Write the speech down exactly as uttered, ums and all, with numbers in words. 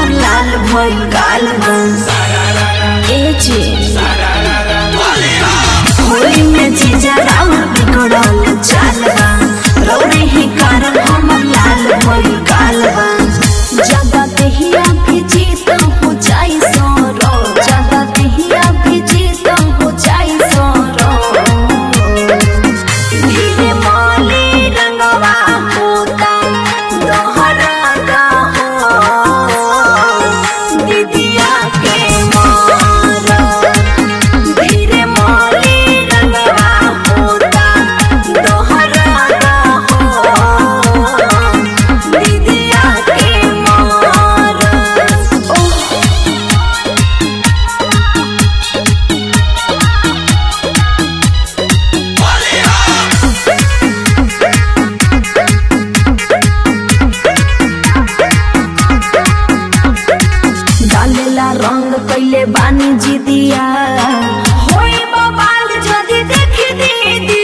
हमर लाल भइल गाल बा ए जी होली में जीजा राउर बिगड़ल चाल बा रौरे ही कारण हमर लाल भइल गाल बा ज्यादा देहिया भिजी त हो जाई सरो ज्यादा देहिया भिजी त हो जाई सरो धीरे माली रंगवा होता दोहरा गा हो दीदिया के मारा धीरे माली रंगवा होता दोहरा गा हो दीदिया के मारा डालेला रंग कैले बानी जी दिया होई बबाल जदी देखी दीदी